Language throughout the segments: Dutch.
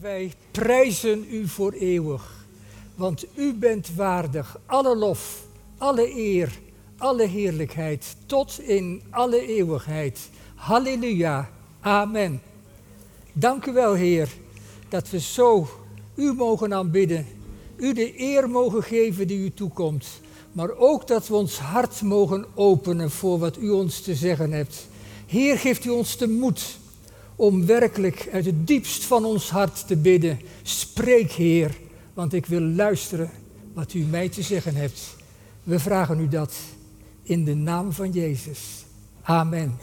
wij prijzen u voor eeuwig. Want u bent waardig alle lof, alle eer, alle heerlijkheid, tot in alle eeuwigheid. Halleluja, amen. Dank u wel, Heer, dat we zo u mogen aanbidden. U de eer mogen geven die u toekomt. Maar ook dat we ons hart mogen openen voor wat u ons te zeggen hebt. Heer, geeft u ons de moed om werkelijk uit het diepst van ons hart te bidden. Spreek, Heer, want ik wil luisteren wat u mij te zeggen hebt. We vragen u dat in de naam van Jezus. Amen.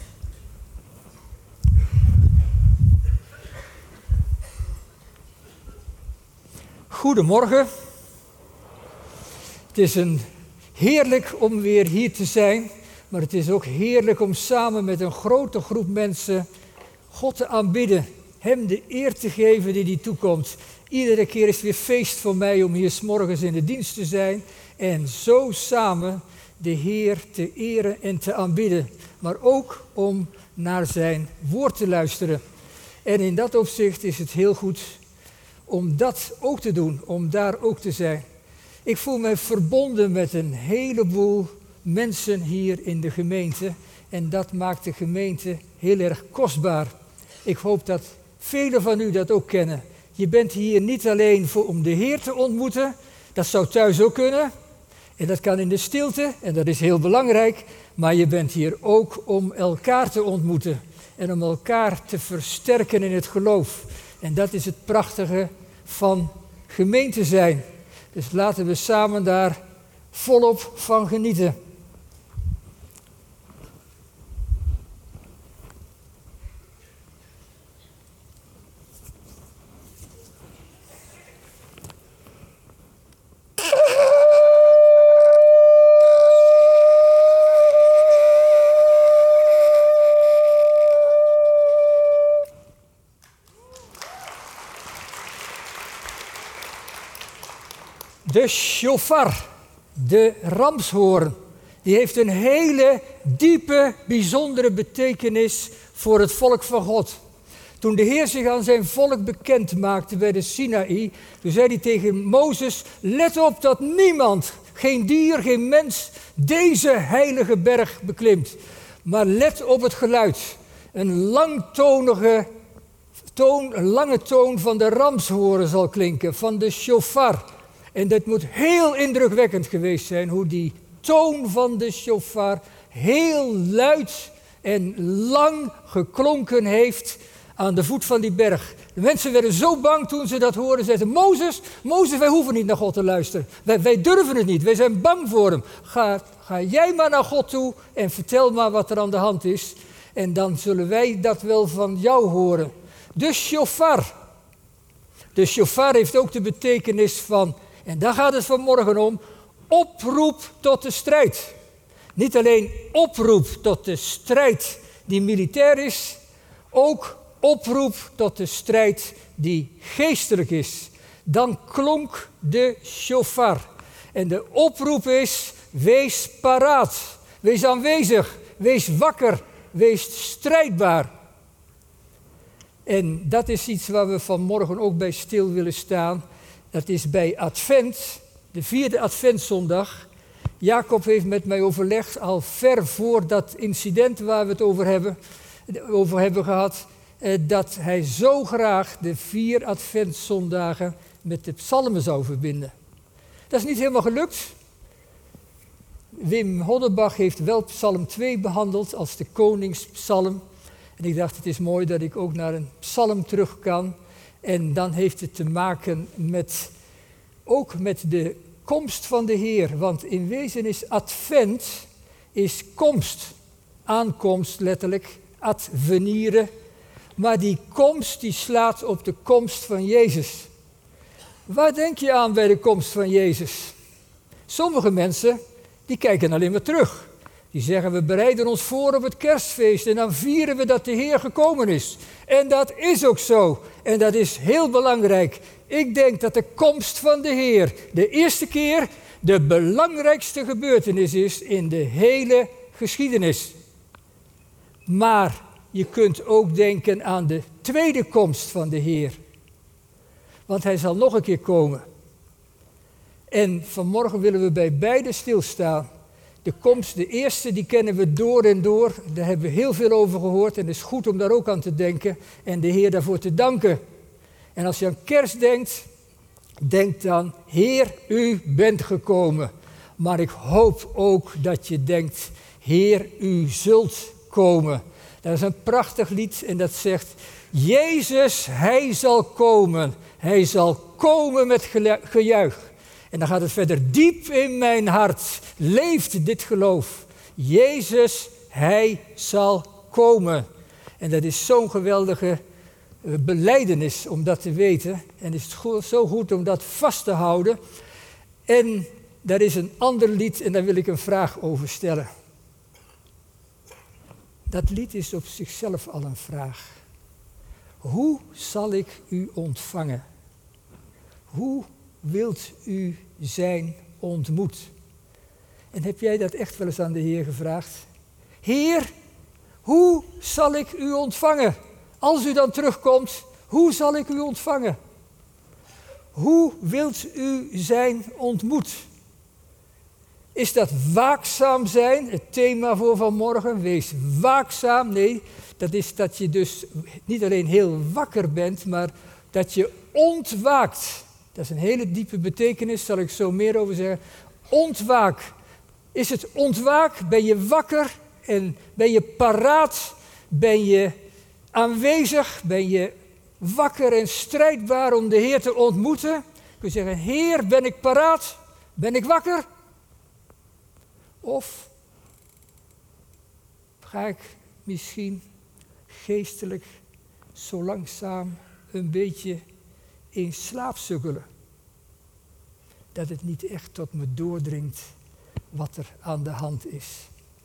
Goedemorgen. Het is heerlijk om weer hier te zijn, maar het is ook heerlijk om samen met een grote groep mensen God te aanbidden, hem de eer te geven die toekomt. Iedere keer is het weer feest voor mij om hier 's morgens in de dienst te zijn en zo samen de Heer te eren en te aanbidden, maar ook om naar zijn woord te luisteren. En in dat opzicht is het heel goed om dat ook te doen, om daar ook te zijn. Ik voel me verbonden met een heleboel mensen hier in de gemeente en dat maakt de gemeente heel erg kostbaar. Ik hoop dat velen van u dat ook kennen. Je bent hier niet alleen om de Heer te ontmoeten, dat zou thuis ook kunnen en dat kan in de stilte en dat is heel belangrijk, maar je bent hier ook om elkaar te ontmoeten en om elkaar te versterken in het geloof. En dat is het prachtige van gemeente zijn. Dus laten we samen daar volop van genieten. De shofar, de ramshoorn, die heeft een hele diepe, bijzondere betekenis voor het volk van God. Toen de Heer zich aan zijn volk bekend maakte bij de Sinaï, toen zei hij tegen Mozes, let op dat niemand, geen dier, geen mens, deze heilige berg beklimt. Maar let op het geluid, een langtonige toon, een lange toon van de ramshoorn zal klinken, van de shofar. En dat moet heel indrukwekkend geweest zijn, hoe die toon van de shofar heel luid en lang geklonken heeft aan de voet van die berg. De mensen werden zo bang toen ze dat hoorden. Ze zeiden, Mozes, wij hoeven niet naar God te luisteren. Wij durven het niet, wij zijn bang voor hem. Ga jij maar naar God toe en vertel maar wat er aan de hand is. En dan zullen wij dat wel van jou horen. De shofar. De shofar heeft ook de betekenis van, en daar gaat het vanmorgen om, oproep tot de strijd. Niet alleen oproep tot de strijd die militair is, ook oproep tot de strijd die geestelijk is. Dan klonk de shofar. En de oproep is, wees paraat, wees aanwezig, wees wakker, wees strijdbaar. En dat is iets waar we vanmorgen ook bij stil willen staan. Dat is bij Advent, de 4e Adventszondag. Jacob heeft met mij overlegd, al ver voor dat incident waar we het over hebben gehad, dat hij zo graag de 4 Adventszondagen met de psalmen zou verbinden. Dat is niet helemaal gelukt. Wim Hoddebach heeft wel psalm 2 behandeld als de koningspsalm. En ik dacht, het is mooi dat ik ook naar een psalm terug kan. En dan heeft het te maken ook met de komst van de Heer. Want in wezen is Advent, is komst. Aankomst letterlijk, advenire. Maar die komst die slaat op de komst van Jezus. Waar denk je aan bij de komst van Jezus? Sommige mensen die kijken alleen maar terug. Die zeggen, we bereiden ons voor op het kerstfeest en dan vieren we dat de Heer gekomen is. En dat is ook zo. En dat is heel belangrijk. Ik denk dat de komst van de Heer de eerste keer de belangrijkste gebeurtenis is in de hele geschiedenis. Maar je kunt ook denken aan de tweede komst van de Heer. Want hij zal nog een keer komen. En vanmorgen willen we bij beide stilstaan. De komst, de eerste, die kennen we door en door. Daar hebben we heel veel over gehoord en het is goed om daar ook aan te denken en de Heer daarvoor te danken. En als je aan kerst denkt, denk dan, Heer, u bent gekomen. Maar ik hoop ook dat je denkt, Heer, u zult komen. Dat is een prachtig lied en dat zegt, Jezus, hij zal komen. Hij zal komen met gejuich. En dan gaat het verder, diep in mijn hart leeft dit geloof. Jezus, hij zal komen. En dat is zo'n geweldige belijdenis om dat te weten. En het is zo goed om dat vast te houden. En daar is een ander lied en daar wil ik een vraag over stellen. Dat lied is op zichzelf al een vraag. Hoe zal ik u ontvangen? Hoe wilt u zijn ontmoet? En heb jij dat echt wel eens aan de Heer gevraagd? Heer, hoe zal ik u ontvangen? Als u dan terugkomt, hoe zal ik u ontvangen? Hoe wilt u zijn ontmoet? Is dat waakzaam zijn, het thema voor vanmorgen? Wees waakzaam. Nee, dat is dat je dus niet alleen heel wakker bent, maar dat je ontwaakt. Dat is een hele diepe betekenis, zal ik zo meer over zeggen. Ontwaak. Is het ontwaak? Ben je wakker en ben je paraat? Ben je aanwezig? Ben je wakker en strijdbaar om de Heer te ontmoeten? Kun je zeggen, Heer, ben ik paraat? Ben ik wakker? Of ga ik misschien geestelijk zo langzaam een beetje in slaap sukkelen? Dat het niet echt tot me doordringt wat er aan de hand is.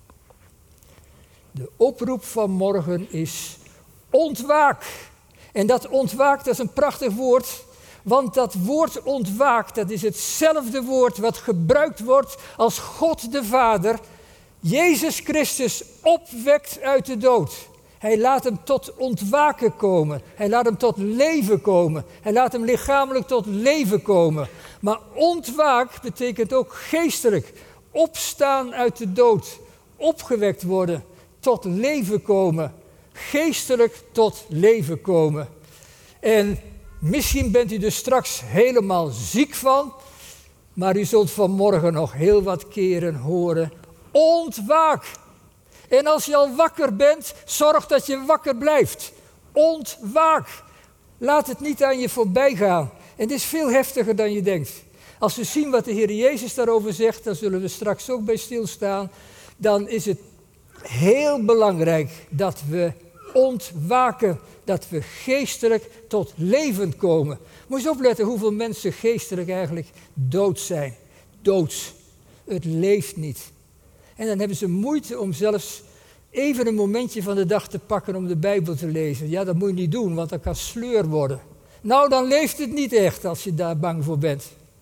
De oproep van morgen is ontwaak. En dat ontwaak, dat is een prachtig woord. Want dat woord ontwaak, dat is hetzelfde woord wat gebruikt wordt als God de Vader Jezus Christus opwekt uit de dood. Hij laat hem tot ontwaken komen. Hij laat hem tot leven komen. Hij laat hem lichamelijk tot leven komen. Maar ontwaak betekent ook geestelijk. Opstaan uit de dood. Opgewekt worden. Tot leven komen. Geestelijk tot leven komen. En misschien bent u er straks helemaal ziek van. Maar u zult vanmorgen nog heel wat keren horen. Ontwaak! En als je al wakker bent, zorg dat je wakker blijft. Ontwaak! Laat het niet aan je voorbij gaan. En het is veel heftiger dan je denkt. Als we zien wat de Heer Jezus daarover zegt, daar zullen we straks ook bij stilstaan. Dan is het heel belangrijk dat we ontwaken. Dat we geestelijk tot leven komen. Moet je eens opletten hoeveel mensen geestelijk eigenlijk dood zijn. Doods. Het leeft niet. En dan hebben ze moeite om zelfs even een momentje van de dag te pakken om de Bijbel te lezen. Ja, dat moet je niet doen, want dat kan sleur worden. Nou, dan leeft het niet echt als je daar bang voor bent.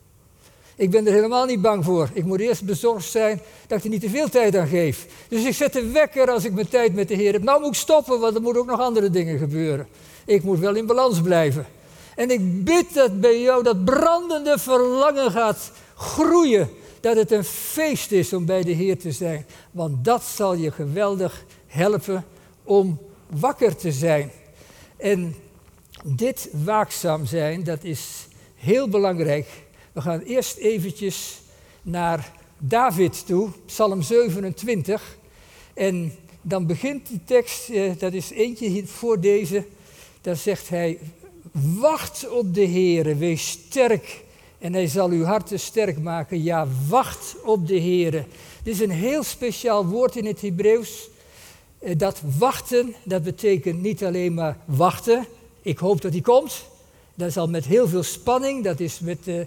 Ik ben er helemaal niet bang voor. Ik moet eerst bezorgd zijn dat ik er niet te veel tijd aan geef. Dus ik zet de wekker als ik mijn tijd met de Heer heb. Nou moet ik stoppen, want er moeten ook nog andere dingen gebeuren. Ik moet wel in balans blijven. En ik bid dat bij jou dat brandende verlangen gaat groeien. Dat het een feest is om bij de Heer te zijn. Want dat zal je geweldig helpen om wakker te zijn. En dit waakzaam zijn, dat is heel belangrijk. We gaan eerst eventjes naar David toe, Psalm 27. En dan begint die tekst, dat is eentje hier voor deze. Daar zegt hij, wacht op de Heere, wees sterk. En hij zal uw harten sterk maken. Ja, wacht op de Heere. Dit is een heel speciaal woord in het Hebreeuws. Dat wachten, dat betekent niet alleen maar wachten. Ik hoop dat hij komt. Dat is al met heel veel spanning. Dat is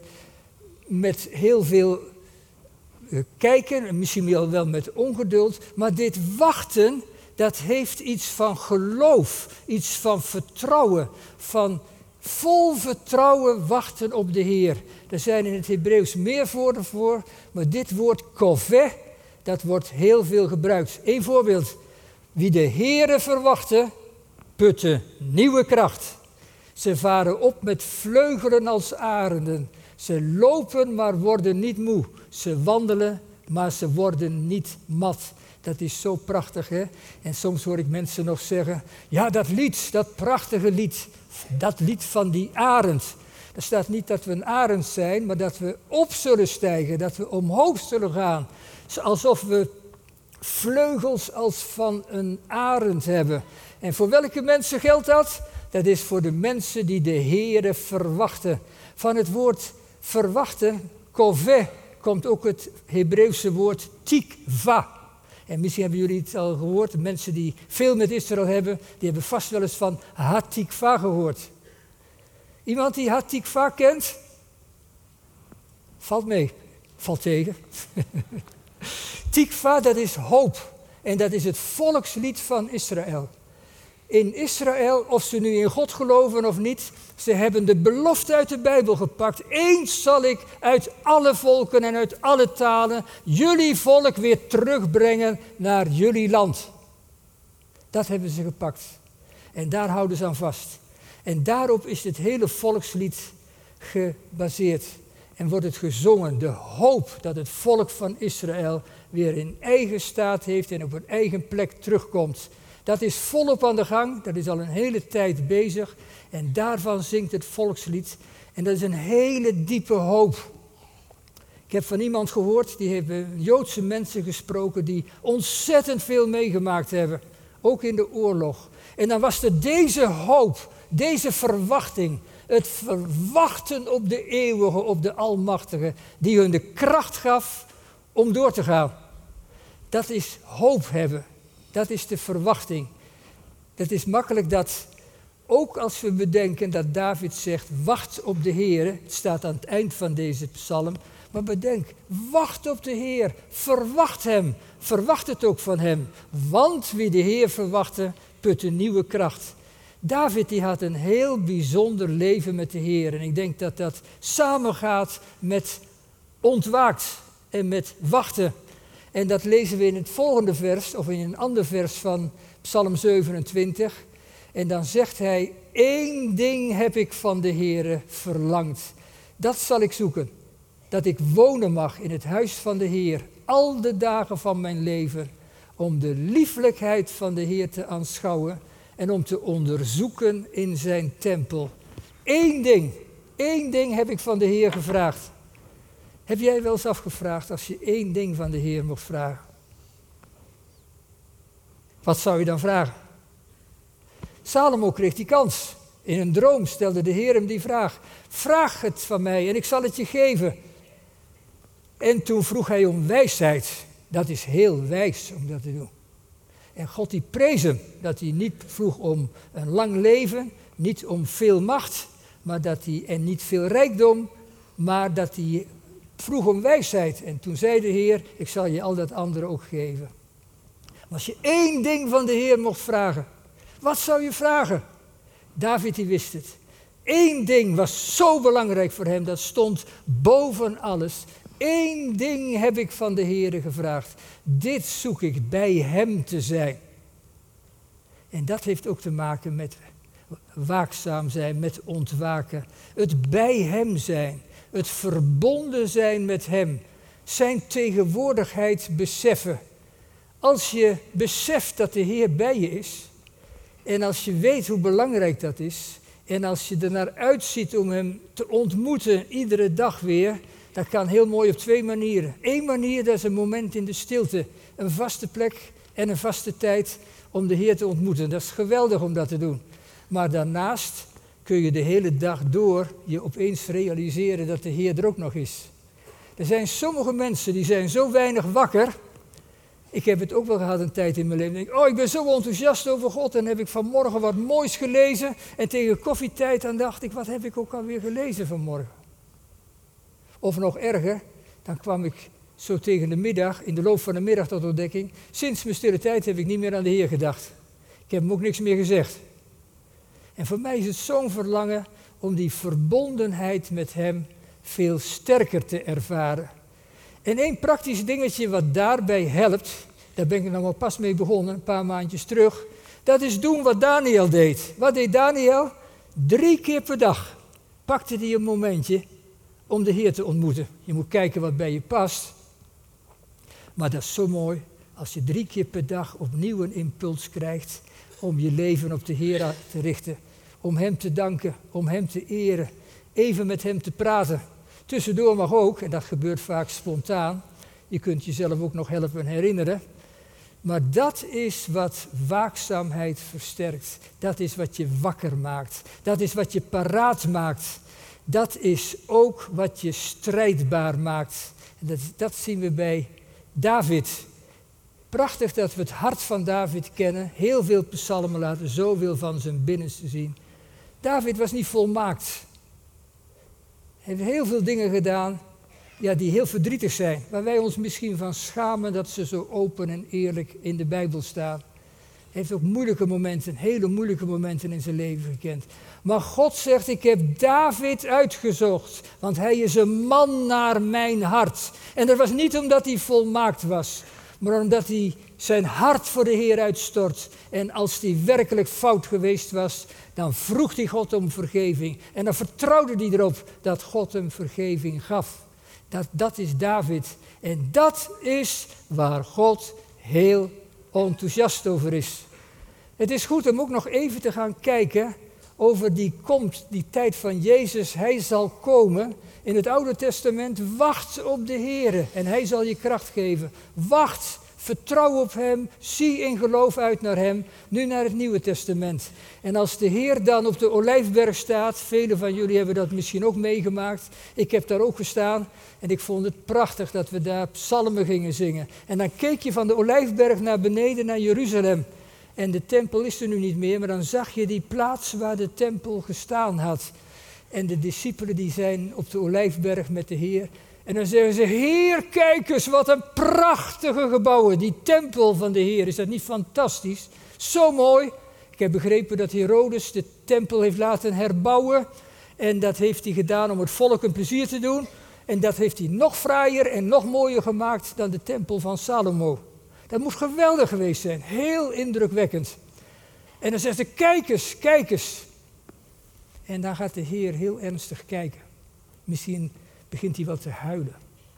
met heel veel kijken. Misschien wel met ongeduld. Maar dit wachten, dat heeft iets van geloof. Iets van vertrouwen. Van vol vertrouwen wachten op de Heer. Er zijn in het Hebreeuws meer woorden voor, maar dit woord koveh, dat wordt heel veel gebruikt. Eén voorbeeld. Wie de Heere verwachten, putten nieuwe kracht. Ze varen op met vleugelen als arenden. Ze lopen, maar worden niet moe. Ze wandelen, maar ze worden niet mat. Dat is zo prachtig, hè? En soms hoor ik mensen nog zeggen, ja, dat lied, dat prachtige lied, dat lied van die arend. Er staat niet dat we een arend zijn, maar dat we op zullen stijgen, dat we omhoog zullen gaan. Alsof we vleugels als van een arend hebben. En voor welke mensen geldt dat? Dat is voor de mensen die de Heere verwachten. Van het woord verwachten, koveh, komt ook het Hebreeuwse woord tikva. En misschien hebben jullie het al gehoord, de mensen die veel met Israël hebben, die hebben vast wel eens van Hatikva gehoord. Iemand die Hatikva kent? Valt mee, valt tegen. Tikva, dat is hoop. En dat is het volkslied van Israël. In Israël, of ze nu in God geloven of niet, ze hebben de belofte uit de Bijbel gepakt. Eens zal ik uit alle volken en uit alle talen jullie volk weer terugbrengen naar jullie land. Dat hebben ze gepakt. En daar houden ze aan vast. En daarop is het hele volkslied gebaseerd. En wordt het gezongen, de hoop dat het volk van Israël weer in eigen staat heeft en op een eigen plek terugkomt. Dat is volop aan de gang, dat is al een hele tijd bezig. En daarvan zingt het volkslied. En dat is een hele diepe hoop. Ik heb van iemand gehoord, die heeft Joodse mensen gesproken die ontzettend veel meegemaakt hebben. Ook in de oorlog. En dan was er deze hoop, deze verwachting. Het verwachten op de eeuwige, op de almachtige. Die hun de kracht gaf om door te gaan. Dat is hoop hebben. Dat is de verwachting. Het is makkelijk dat, ook als we bedenken dat David zegt, wacht op de Heer. Het staat aan het eind van deze psalm. Maar bedenk, wacht op de Heer. Verwacht hem. Verwacht het ook van hem. Want wie de Heer verwachtte, put een nieuwe kracht. David die had een heel bijzonder leven met de Heer. En ik denk dat dat samengaat met ontwaakt en met wachten. En dat lezen we in het volgende vers, of in een ander vers van Psalm 27. En dan zegt hij, 1 ding heb ik van de Heere verlangd. Dat zal ik zoeken. Dat ik wonen mag in het huis van de Heer, al de dagen van mijn leven. Om de lieflijkheid van de Heer te aanschouwen en om te onderzoeken in zijn tempel. 1 ding heb ik van de Heer gevraagd. Heb jij wel eens afgevraagd als je 1 ding van de Heer mocht vragen? Wat zou je dan vragen? Salomo kreeg die kans. In een droom stelde de Heer hem die vraag. Vraag het van mij en ik zal het je geven. En toen vroeg hij om wijsheid. Dat is heel wijs om dat te doen. En God die prees hem. Dat hij niet vroeg om een lang leven. Niet om veel macht. En niet veel rijkdom. Maar dat hij vroeg om wijsheid. En toen zei de Heer, ik zal je al dat andere ook geven. Maar als je 1 ding van de Heer mocht vragen. Wat zou je vragen? David die wist het. 1 ding was zo belangrijk voor hem. Dat stond boven alles. 1 ding heb ik van de Heere gevraagd. Dit zoek ik bij hem te zijn. En dat heeft ook te maken met waakzaam zijn, met ontwaken. Het bij hem zijn. Het verbonden zijn met hem. Zijn tegenwoordigheid beseffen. Als je beseft dat de Heer bij je is. En als je weet hoe belangrijk dat is. En als je er naar uitziet om hem te ontmoeten iedere dag weer. Dat kan heel mooi op 2 manieren. 1 manier, dat is een moment in de stilte. Een vaste plek en een vaste tijd om de Heer te ontmoeten. Dat is geweldig om dat te doen. Maar daarnaast kun je de hele dag door je opeens realiseren dat de Heer er ook nog is. Er zijn sommige mensen die zijn zo weinig wakker. Ik heb het ook wel gehad een tijd in mijn leven. Ik ben zo enthousiast over God en heb ik vanmorgen wat moois gelezen. En tegen koffietijd dan dacht ik, wat heb ik ook alweer gelezen vanmorgen? Of nog erger, dan kwam ik zo tegen de middag, in de loop van de middag tot ontdekking. Sinds mijn stille tijd heb ik niet meer aan de Heer gedacht. Ik heb hem ook niks meer gezegd. En voor mij is het zo'n verlangen om die verbondenheid met hem veel sterker te ervaren. En 1 praktisch dingetje wat daarbij helpt, daar ben ik nog maar pas mee begonnen, een paar maandjes terug. Dat is doen wat Daniel deed. Wat deed Daniel? 3 keer per dag pakte hij een momentje om de Heer te ontmoeten. Je moet kijken wat bij je past. Maar dat is zo mooi als je 3 keer per dag opnieuw een impuls krijgt om je leven op de Heer te richten. Om Hem te danken, om Hem te eren, even met Hem te praten. Tussendoor mag ook, en dat gebeurt vaak spontaan. Je kunt jezelf ook nog helpen herinneren. Maar dat is wat waakzaamheid versterkt. Dat is wat je wakker maakt. Dat is wat je paraat maakt. Dat is ook wat je strijdbaar maakt. Dat zien we bij David. Prachtig dat we het hart van David kennen. Heel veel psalmen laten zoveel van zijn binnenste zien. David was niet volmaakt. Hij heeft heel veel dingen gedaan die heel verdrietig zijn. Waar wij ons misschien van schamen dat ze zo open en eerlijk in de Bijbel staan. Hij heeft ook moeilijke momenten, hele moeilijke momenten in zijn leven gekend. Maar God zegt, ik heb David uitgezocht, want hij is een man naar mijn hart. En dat was niet omdat hij volmaakt was, maar omdat hij zijn hart voor de Heer uitstort. En als hij werkelijk fout geweest was, dan vroeg hij God om vergeving. En dan vertrouwde hij erop dat God hem vergeving gaf. Dat is David. En dat is waar God heel enthousiast over is. Het is goed om ook nog even te gaan kijken over die tijd van Jezus. Hij zal komen. In het Oude Testament, wacht op de Heer en Hij zal je kracht geven. Wacht, vertrouw op Hem, zie in geloof uit naar Hem. Nu naar het Nieuwe Testament. En als de Heer dan op de Olijfberg staat, velen van jullie hebben dat misschien ook meegemaakt. Ik heb daar ook gestaan en ik vond het prachtig dat we daar psalmen gingen zingen. En dan keek je van de Olijfberg naar beneden naar Jeruzalem. En de tempel is er nu niet meer, maar dan zag je die plaats waar de tempel gestaan had. En de discipelen die zijn op de Olijfberg met de Heer. En dan zeggen ze, Heer, kijk eens, wat een prachtige gebouwen. Die tempel van de Heer, is dat niet fantastisch? Zo mooi. Ik heb begrepen dat Herodes de tempel heeft laten herbouwen. En dat heeft hij gedaan om het volk een plezier te doen. En dat heeft hij nog fraaier en nog mooier gemaakt dan de tempel van Salomo. Dat moet geweldig geweest zijn, heel indrukwekkend. En dan zegt hij, kijk eens, kijk eens. En dan gaat de Heer heel ernstig kijken. Misschien begint hij wel te huilen.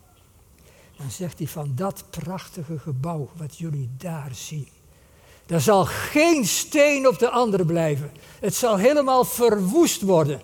Dan zegt hij van dat prachtige gebouw wat jullie daar zien. Daar zal geen steen op de andere blijven. Het zal helemaal verwoest worden.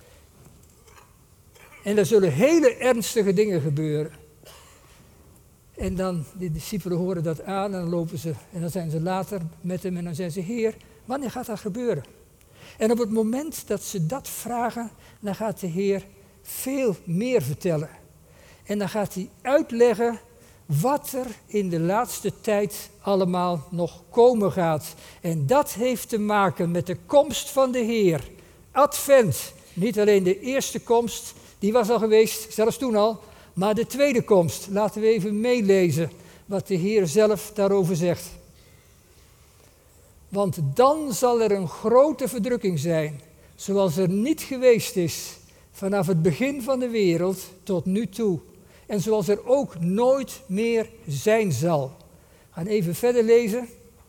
En er zullen hele ernstige dingen gebeuren. En dan, de discipelen horen dat aan en dan lopen ze. En dan zijn ze later met hem en dan zeggen ze, Heer, wanneer gaat dat gebeuren? En op het moment dat ze dat vragen, dan gaat de Heer veel meer vertellen. En dan gaat hij uitleggen wat er in de laatste tijd allemaal nog komen gaat. En dat heeft te maken met de komst van de Heer. Advent, niet alleen de eerste komst, die was al geweest, zelfs toen al, maar de tweede komst. Laten we even meelezen wat de Heer zelf daarover zegt. Want dan zal er een grote verdrukking zijn, zoals er niet geweest is vanaf het begin van de wereld tot nu toe. En zoals er ook nooit meer zijn zal. We gaan even verder lezen.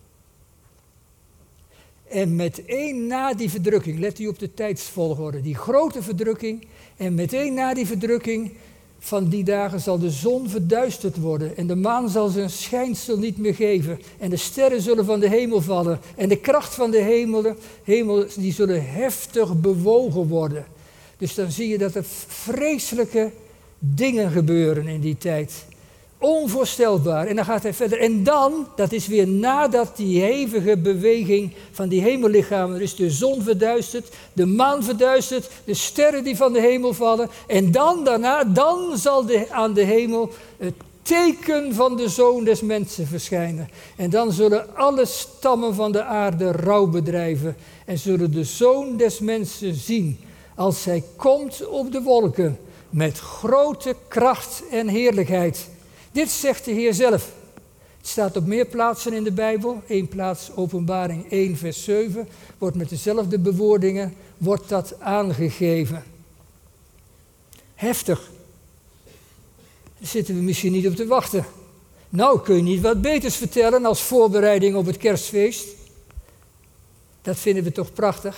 En meteen na die verdrukking, let u op de tijdsvolgorde, die grote verdrukking. En meteen na die verdrukking van die dagen zal de zon verduisterd worden. En de maan zal zijn schijnsel niet meer geven. En de sterren zullen van de hemel vallen. En de kracht van de hemel die zullen heftig bewogen worden. Dus dan zie je dat er vreselijke dingen gebeuren in die tijd. Onvoorstelbaar. En dan gaat hij verder. En dan, dat is weer nadat die hevige beweging van die hemellichamen, is de zon verduisterd, de maan verduisterd, de sterren die van de hemel vallen. En dan zal aan de hemel het teken van de Zoon des Mensen verschijnen. En dan zullen alle stammen van de aarde rouw bedrijven. En zullen de Zoon des Mensen zien, als hij komt op de wolken, met grote kracht en heerlijkheid. Dit zegt de Heer zelf. Het staat op meer plaatsen in de Bijbel. Eén plaats, Openbaring 1 vers 7, wordt met dezelfde bewoordingen wordt dat aangegeven. Heftig. Daar zitten we misschien niet op te wachten. Nou, kun je niet wat beters vertellen als voorbereiding op het kerstfeest? Dat vinden we toch prachtig.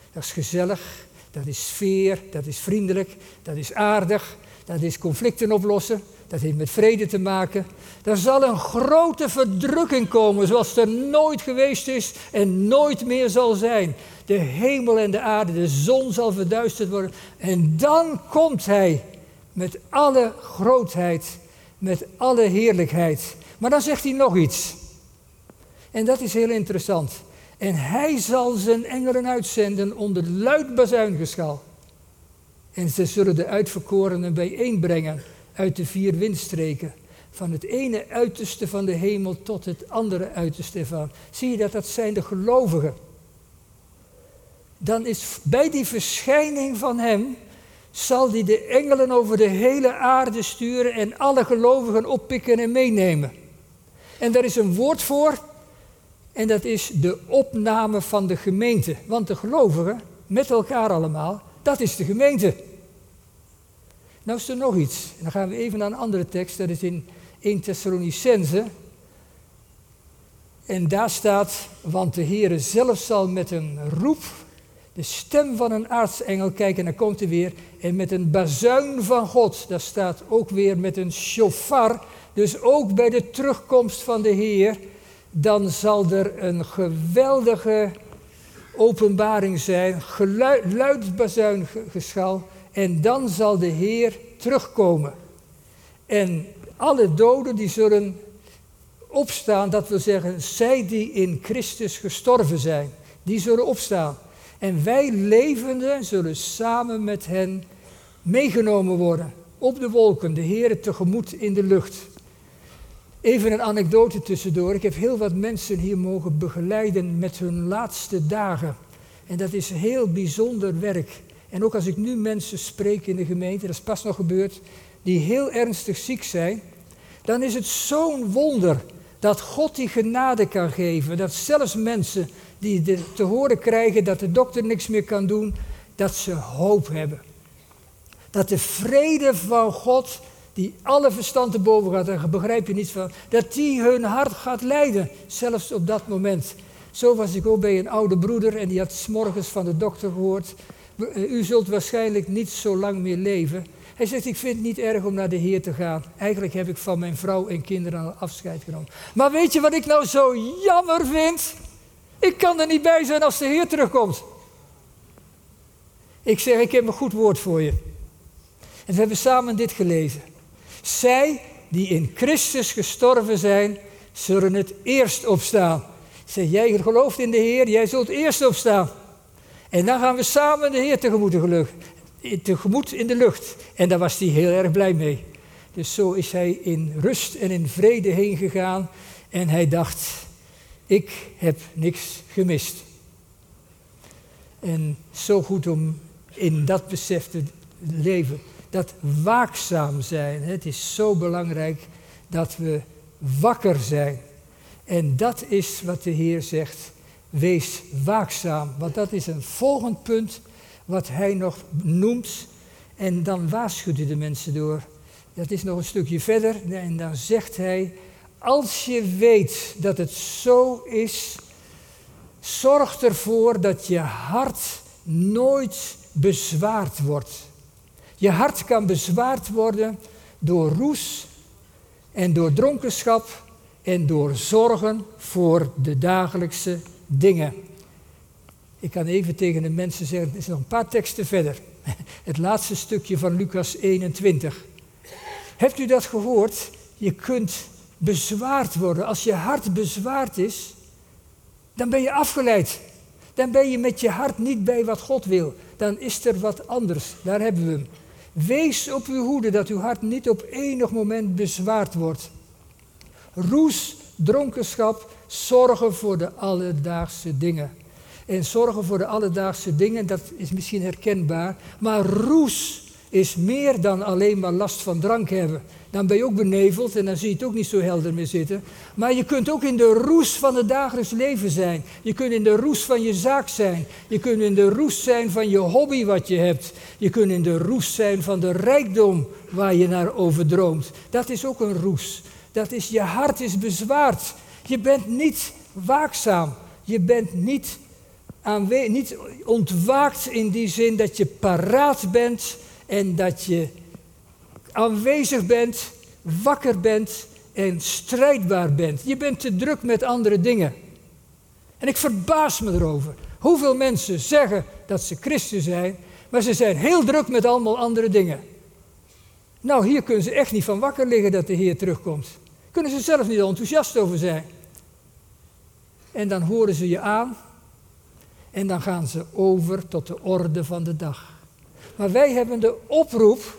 Dat is gezellig, dat is sfeer, dat is vriendelijk, dat is aardig, dat is conflicten oplossen, dat heeft met vrede te maken. Er zal een grote verdrukking komen zoals er nooit geweest is en nooit meer zal zijn. De hemel en de aarde, de zon zal verduisterd worden. En dan komt hij met alle grootheid, met alle heerlijkheid. Maar dan zegt hij nog iets. En dat is heel interessant. En hij zal zijn engelen uitzenden onder luid bazuingeschal. En ze zullen de uitverkorenen bijeenbrengen uit de 4 windstreken. Van het ene uiterste van de hemel tot het andere uiterste ervan. Zie je dat zijn de gelovigen. Dan is bij die verschijning van hem, zal hij de engelen over de hele aarde sturen en alle gelovigen oppikken en meenemen. En daar is een woord voor, en dat is de opname van de gemeente. Want de gelovigen, met elkaar allemaal, dat is de gemeente. Nou is er nog iets. En dan gaan we even naar een andere tekst, dat is in 1 Thessalonicense. En daar staat, want de Heere zelf zal met een roep, de stem van een aartsengel, kijken, dan komt hij weer, en met een bazuin van God, daar staat ook weer met een shofar, dus ook bij de terugkomst van de Heer, dan zal er een geweldige openbaring zijn, luid bazuingeschal, en dan zal de Heer terugkomen. En alle doden die zullen opstaan, dat wil zeggen, zij die in Christus gestorven zijn, die zullen opstaan. En wij levenden zullen samen met hen meegenomen worden, op de wolken, de Heere tegemoet in de lucht. Even een anekdote tussendoor. Ik heb heel wat mensen hier mogen begeleiden met hun laatste dagen. En dat is heel bijzonder werk. En ook als ik nu mensen spreek in de gemeente, dat is pas nog gebeurd, die heel ernstig ziek zijn, dan is het zo'n wonder dat God die genade kan geven. Dat zelfs mensen die te horen krijgen dat de dokter niks meer kan doen, dat ze hoop hebben. Dat de vrede van God, die alle verstand te boven gaat, daar begrijp je niets van, dat die hun hart gaat leiden, zelfs op dat moment. Zo was ik ook bij een oude broeder en die had 's morgens van de dokter gehoord, u zult waarschijnlijk niet zo lang meer leven. Hij zegt, ik vind het niet erg om naar de Heer te gaan. Eigenlijk heb ik van mijn vrouw en kinderen al afscheid genomen. Maar weet je wat ik nou zo jammer vind? Ik kan er niet bij zijn als de Heer terugkomt. Ik zeg, ik heb een goed woord voor je. En we hebben samen dit gelezen. Zij die in Christus gestorven zijn, zullen het eerst opstaan. Zeg, jij gelooft in de Heer, jij zult eerst opstaan. En dan gaan we samen de Heer tegemoet in de lucht. En daar was hij heel erg blij mee. Dus zo is hij in rust en in vrede heen gegaan. En hij dacht, ik heb niks gemist. En zo goed om in dat besef te leven. Dat waakzaam zijn. Het is zo belangrijk dat we wakker zijn. En dat is wat de Heer zegt. Wees waakzaam. Want dat is een volgend punt wat hij nog noemt. En dan waarschuwt hij de mensen door. Dat is nog een stukje verder. En dan zegt hij, als je weet dat het zo is, zorg ervoor dat je hart nooit bezwaard wordt. Je hart kan bezwaard worden door roes en door dronkenschap en door zorgen voor de dagelijkse dingen. Ik kan even tegen de mensen zeggen, het is nog een paar teksten verder. Het laatste stukje van Lucas 21. Hebt u dat gehoord? Je kunt bezwaard worden. Als je hart bezwaard is, dan ben je afgeleid. Dan ben je met je hart niet bij wat God wil. Dan is er wat anders. Daar hebben we hem. Wees op uw hoede dat uw hart niet op enig moment bezwaard wordt. Roes, dronkenschap, zorgen voor de alledaagse dingen. En zorgen voor de alledaagse dingen, dat is misschien herkenbaar. Maar roes is meer dan alleen maar last van drank hebben. Dan ben je ook beneveld en dan zie je het ook niet zo helder meer zitten. Maar je kunt ook in de roes van het dagelijks leven zijn. Je kunt in de roes van je zaak zijn. Je kunt in de roes zijn van je hobby wat je hebt. Je kunt in de roes zijn van de rijkdom waar je naar over droomt. Dat is ook een roes. Dat is, je hart is bezwaard. Je bent niet waakzaam. Je bent niet niet ontwaakt in die zin dat je paraat bent en dat je aanwezig bent, wakker bent en strijdbaar bent. Je bent te druk met andere dingen. En ik verbaas me erover. Hoeveel mensen zeggen dat ze christen zijn, maar ze zijn heel druk met allemaal andere dingen. Nou, hier kunnen ze echt niet van wakker liggen dat de Heer terugkomt. Kunnen ze zelf niet enthousiast over zijn. En dan horen ze je aan en dan gaan ze over tot de orde van de dag. Maar wij hebben de oproep,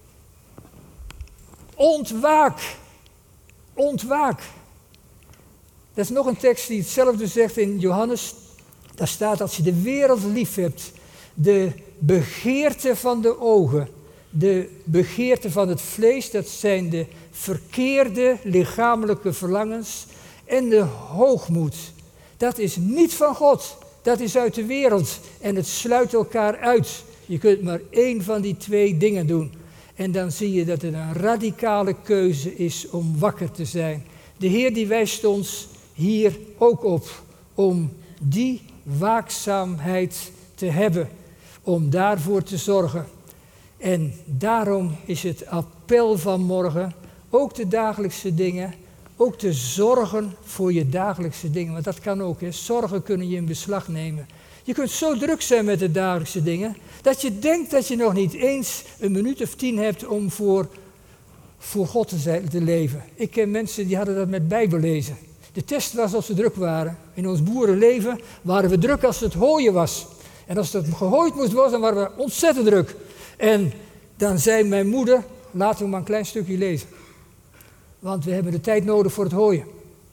ontwaak, ontwaak. Dat is nog een tekst die hetzelfde zegt in Johannes. Daar staat, als je de wereld lief hebt, de begeerte van de ogen, de begeerte van het vlees, dat zijn de verkeerde lichamelijke verlangens en de hoogmoed. Dat is niet van God, dat is uit de wereld en het sluit elkaar uit. Je kunt maar één van die twee dingen doen. En dan zie je dat het een radicale keuze is om wakker te zijn. De Heer die wijst ons hier ook op om die waakzaamheid te hebben, om daarvoor te zorgen. En daarom is het appel van morgen, ook de dagelijkse dingen, ook te zorgen voor je dagelijkse dingen. Want dat kan ook, hè. Zorgen kunnen je in beslag nemen. Je kunt zo druk zijn met de dagelijkse dingen, dat je denkt dat je nog niet eens een minuut of 10 hebt om voor God te leven. Ik ken mensen die hadden dat met Bijbellezen. De test was als we druk waren. In ons boerenleven waren we druk als het hooien was. En als het gehooid moest worden, dan waren we ontzettend druk. En dan zei mijn moeder, laten we maar een klein stukje lezen. Want we hebben de tijd nodig voor het hooien.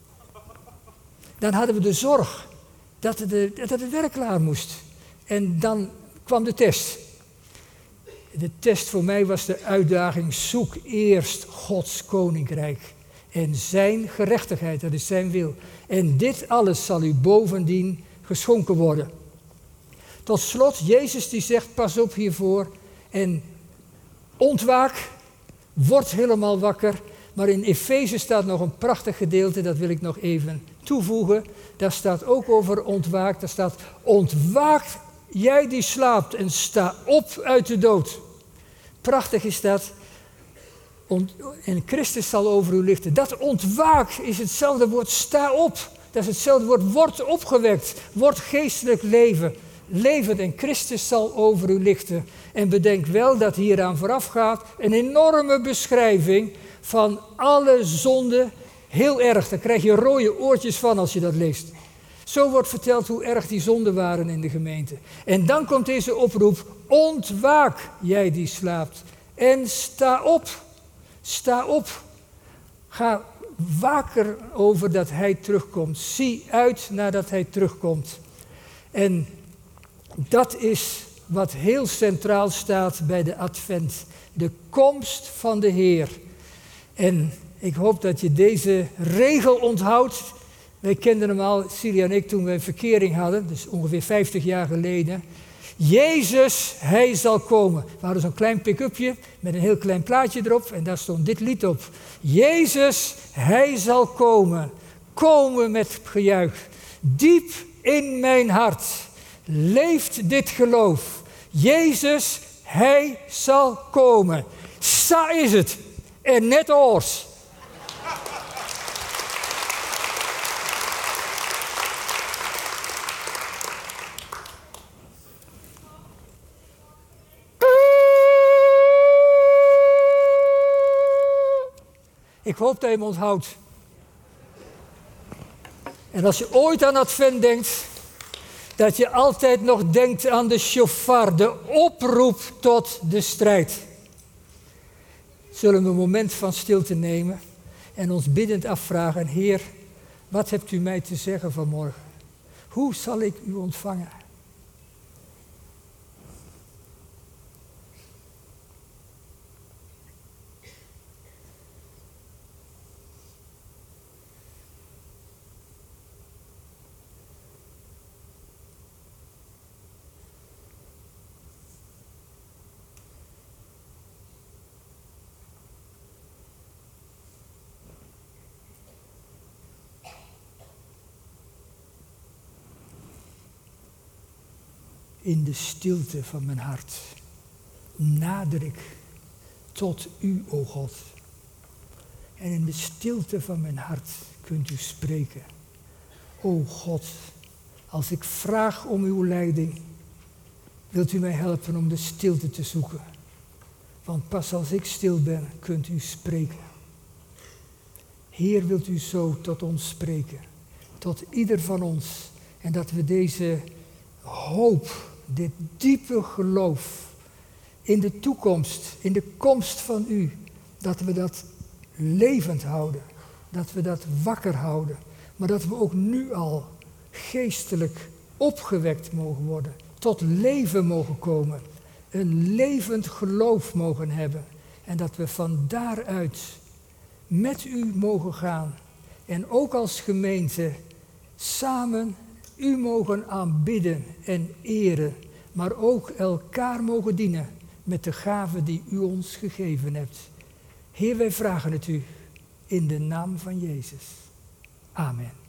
Dan hadden we de zorg dat het werk klaar moest. En dan kwam de test. De test voor mij was de uitdaging, zoek eerst Gods koninkrijk. En zijn gerechtigheid, dat is zijn wil. En dit alles zal u bovendien geschonken worden. Tot slot, Jezus die zegt, pas op hiervoor. En ontwaak, word helemaal wakker. Maar in Efeze staat nog een prachtig gedeelte, dat wil ik nog even toevoegen. Daar staat ook over ontwaak. Daar staat, ontwaak jij die slaapt en sta op uit de dood. Prachtig is dat. En Christus zal over u lichten. Dat ontwaak is hetzelfde woord sta op. Dat is hetzelfde woord word opgewekt. Word geestelijk leven. Levend en Christus zal over u lichten. En bedenk wel dat hieraan vooraf gaat een enorme beschrijving van alle zonden. Heel erg, daar krijg je rode oortjes van als je dat leest. Zo wordt verteld hoe erg die zonden waren in de gemeente. En dan komt deze oproep, ontwaak jij die slaapt en sta op. Sta op. Ga waker over dat hij terugkomt. Zie uit nadat hij terugkomt. En dat is wat heel centraal staat bij de Advent. De komst van de Heer. En ik hoop dat je deze regel onthoudt. Wij kenden hem al, Silja en ik, toen we een verkering hadden. Dus ongeveer 50 jaar geleden. Jezus, hij zal komen. We hadden zo'n klein pick-upje met een heel klein plaatje erop. En daar stond dit lied op. Jezus, hij zal komen. Komen met gejuich. Diep in mijn hart leeft dit geloof. Jezus, hij zal komen. Sa is het. En net oors. Ik hoop dat je hem onthoudt. En als je ooit aan Advent denkt, dat je altijd nog denkt aan de shofar, de oproep tot de strijd. Zullen we een moment van stilte nemen en ons biddend afvragen, Heer, wat hebt u mij te zeggen vanmorgen? Hoe zal ik u ontvangen? in de stilte van mijn hart nader ik tot u, o God. En in de stilte van mijn hart kunt u spreken. O God, als ik vraag om uw leiding, wilt u mij helpen om de stilte te zoeken. Want pas als ik stil ben, kunt u spreken. Heer, wilt u zo tot ons spreken, tot ieder van ons. En dat we deze hoop, dit diepe geloof in de toekomst, in de komst van u, dat we dat levend houden. Dat we dat wakker houden. Maar dat we ook nu al geestelijk opgewekt mogen worden. Tot leven mogen komen. Een levend geloof mogen hebben. En dat we van daaruit met u mogen gaan. En ook als gemeente samen u mogen aanbidden en eren. Maar ook elkaar mogen dienen met de gaven die u ons gegeven hebt. Heer, wij vragen het u in de naam van Jezus. Amen.